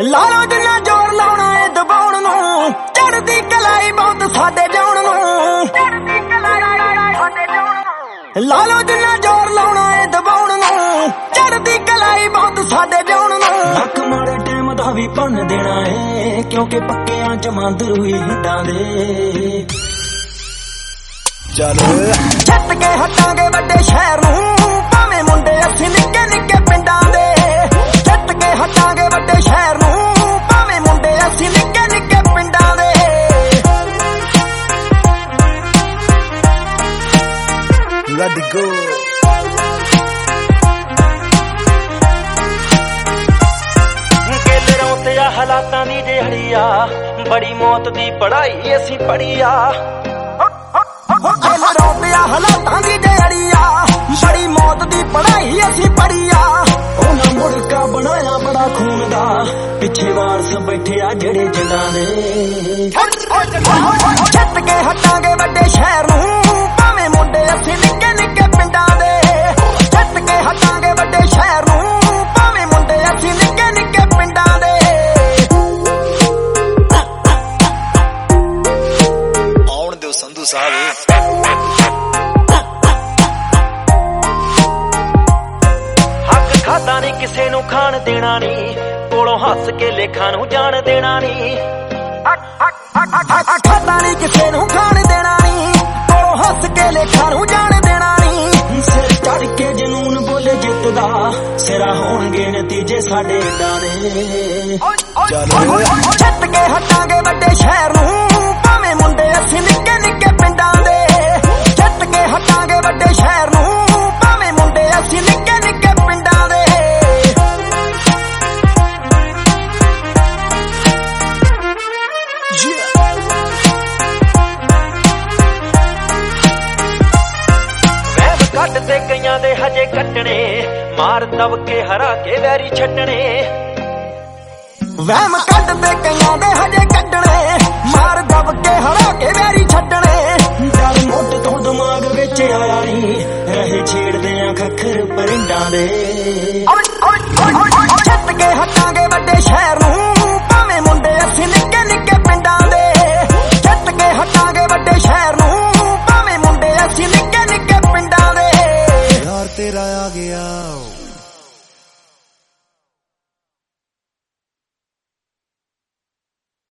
ਲਾ ਲੋ ਜਿੰਨਾ ਜ਼ੋਰ ਲਾਉਣਾ ਏ ਦਬਾਉਣ ਨੂੰ, ਚੜਦੀ ਕਲਾਈ ਬਹੁਤ ਸਾਡੇ ਜਾਉਣ ਨੂੰ। ਲਾ ਲੋ ਜਿੰਨਾ ਜ਼ੋਰ ਲਾਉਣਾ ਏ ਦਬਾਉਣ ਨੂੰ, ਚੜਦੀ ਕਲਾਈ ਬਹੁਤ ਸਾਡੇ ਜਾਉਣ ਨੂੰ। ਲੱਕ ਮਾੜੇ ਟਾਈਮ ਦਾ ਵੀ ਭੰਨ ਦੇਣਾ ਏ, ਕਿਉਂਕਿ ਪੱਕਿਆਂ ਚ ਮੰਦਰ ਹੋਈ ਹਿੱਟਾਂ ਦੇ। ਚੱਲ ਛੱਤ ਕੇ ਹਟਾਂਗੇ ਵੱਡੇ ਸ਼ਹਿਰ ਨੂੰ, ਭਾਵੇਂ ਮੁੰਡੇ ਅਸੀਂ ਨਿੱਕੇ ਨਿੱਕੇ ਪਿੰਡਾਂ ਦੇ। ਛੱਤ ਕੇ ਹਟਾਂਗੇ ਵੱਡੇ ਸ਼ਹਿਰ ਨੂੰ, ਭਾਵੇਂ ਮੁੰਡੇ ਅਸੀਂ ਨਿੱਕੇ ਨਿੱਕੇ ਪਿੰਡਾਂ ਦੇ। Let it go। ਗੇਲਰਾਂ ਤੇ ਆ ਹਾਲਾਤਾਂ ਦੀ ਜਿਹੜੀ ਆ, ਬੜੀ ਮੌਤ ਦੀ ਪੜ੍ਹਾਈ ਅਸੀਂ ਪੜ੍ਹੀ ਆ। ਗੇਲਰਾਂ ਤੇ ਆ ਹਾਲਾਤਾਂ ਦੀ ਜਿਹੜੀ ਆ, ਬੜੀ ਮੌਤ ਦੀ ਪੜ੍ਹਾਈ ਅਸੀਂ ਪੜ੍ਹੀ ਆ। ਉਹਨਾਂ ਮੁੜਕਾ ਬਣਾਇਆ ਬੜਾ ਖੂਨ ਦਾ, ਪਿੱਛੇ ਵਾਰਸ ਬੈਠੇ ਆ ਜਿਹੜੇ ਜਿੰਦਾਂ ਦੇ। ਛੱਤ ਕੇ ਹਟਾਂਗੇ ਵੱਡੇ ਸ਼ਹਿਰ ਨੂੰ, ਭਾਵੇਂ ਮੁੰਡੇ ਅਸੀਂ ਨਿੱਕੇ ਨਿੱਕੇ ਪਿੰਡਾਂ ਦੇ। ਛੱਤ ਕੇ ਹਟਾਂਗੇ ਵੱਡੇ ਸ਼ਹਿਰ ਨੂੰ, ਭਾਵੇਂ ਮੁੰਡੇ ਅਸੀਂ ਨਿੱਕੇ ਨਿੱਕੇ ਪਿੰਡਾਂ ਦੇ। ਆਉਣ ਦਿਓ ਸੰਧੂ ਸਾਹਿਬ। ਹੱਕ ਖਾਦਾ ਨੀ ਕਿਸੇ ਨੂੰ ਖਾਣ ਦੇਣਾ ਨੀ, ਕੋਲੋਂ ਹੱਸ ਕੇ ਲੇਖਾਂ ਨੂੰ ਜਾਣ ਦੇਣਾ ਨੀ। ਖਾਦਾ ਨੀ ਕਿਸੇ ਨੂੰ ਖਾਣ ਦੇਣਾ ਨੀ, ਕੋਲੋਂ ਹੱਸ ਕੇ ਲੇਖਾਂ ਨੂੰ ਜਾਣ ਦੇਣਾ ਨੀ। ਸਿਰ ਚੜ ਕੇ ਜਨੂਨ ਬੋਲੇ ਜਿੱਤਦਾ, ਸਿਰਾ ਹੋਣਗੇ ਨਤੀਜੇ ਸਾਡੇ ਏਦਾਂ ਦੇ। ਛੱਤ ਕੇ ਹਟਾਂਗੇ ਵੱਡੇ ਸ਼ਹਿਰ ਨੂੰ, ਭਾਵੇਂ ਮੁੰਡੇ ਅਸੀਂ ਨਿੱਕੇ ਨਿੱਕੇ ਪਿੰਡਾਂ ਦੇ। ਛੱਤ ਕੇ ਹਟਾਂਗੇ ਵੱਡੇ ਸ਼ਹਿਰ ਨੂੰ, ਭਾਵੇਂ ਮੁੰਡੇ ਅਸੀਂ ਨਿੱਕੇ ਨਿੱਕੇ ਪਿੰਡਾਂ ਦੇ। ਵਹਿਮ ਕੱਢ ਤੇ ਕਈਆਂ ਦੇ ਹਜੇ ਕੱਟਣੇ, ਮਾਰ ਦਬ ਕੇ ਹਰਾ ਕੇ ਵੈਰੀ ਛੱਡਣੇ। ਵਹਿਮ ਕੱਢ ਤੇ ਕਈਆਂ